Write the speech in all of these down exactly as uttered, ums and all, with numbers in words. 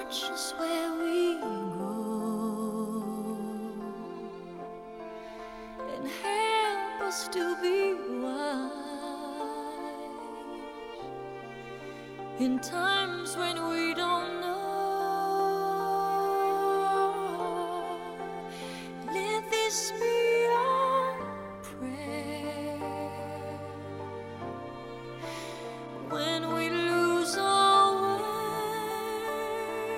watch us where we go and help us to be wise in times when we don't know. Let this be our prayer when we lose our way.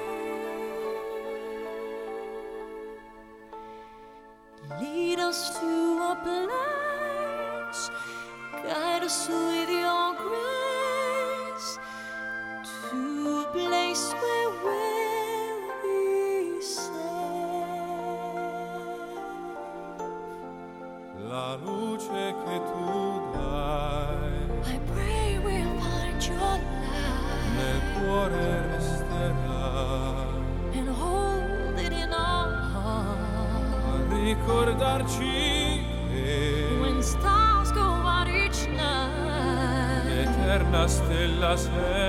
Lead us to a place, guide us with your grace, to a place where we'll be safe. La luce che tu dai I pray we'll find your nel light cuore resterà, and hold it in our heart. a ricordarci che When stars go out each night, l'eterna stella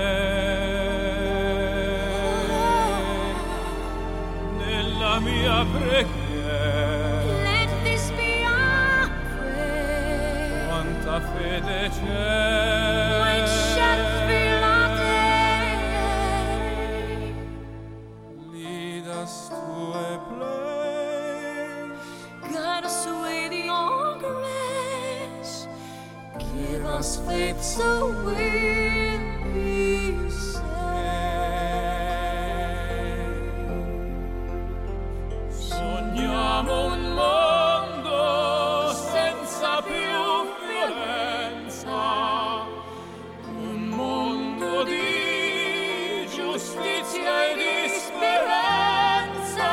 sei nella mia preghiera. let this be our prayer. Quanta fede When c'è, shadows fill our day, lead us to a place, guide us with your grace. Give us faith so we'll be safe. sogniamo un mondo senza più violenza, un mondo di giustizia e di speranza.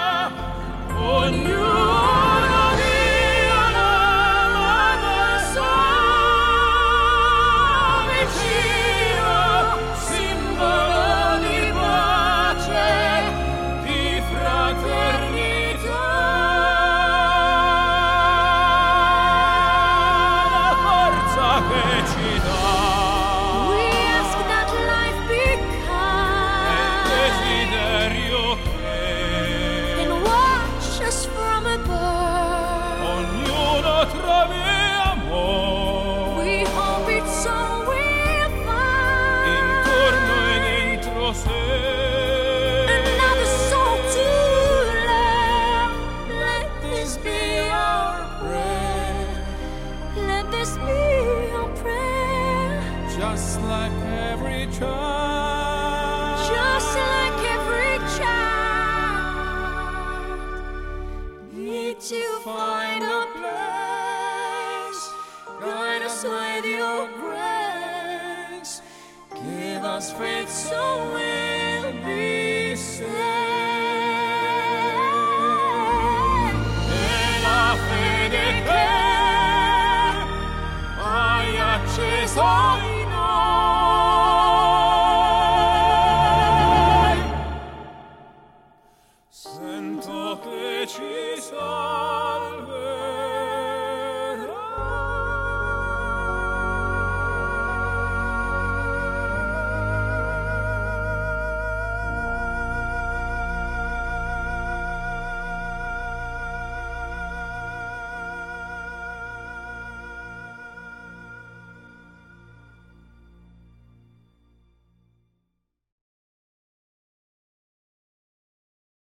Ognuno dia l'amore suo vicino, simbolo di pace, di fraternità. La forza che ci dà We ask that life be è il kind desiderio che and watch us from above. ognuno trovi amore We hope it's all we'll find. intorno e dentro sé. Another soul to love. Let this be our prayer. Let this be our prayer. Just like every child, Just like every child, need to find a place. Guide us with your grace. Give us faith so we'll be safe. e la fede che hai acceso in noi, sento che ci salverà.